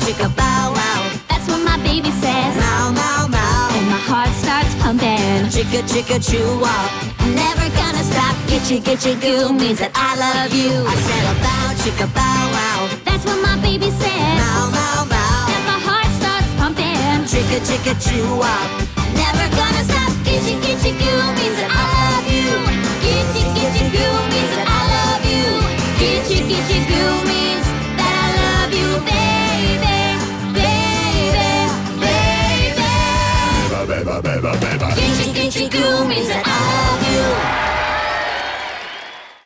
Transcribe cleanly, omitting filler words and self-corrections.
chicka bow wow. That's what my baby says. Meow, meow, meow. And my heart starts pumping. Chicka, chicka, chew wow. Never gonna stop. Gitchy goo means that I love you. I said a bow, chicka bow wow. That's what my baby says. Meow, meow, meow. And my heart starts pumping. Chicka, chicka, chew wow. Never gonna stop. Gitchy goo means that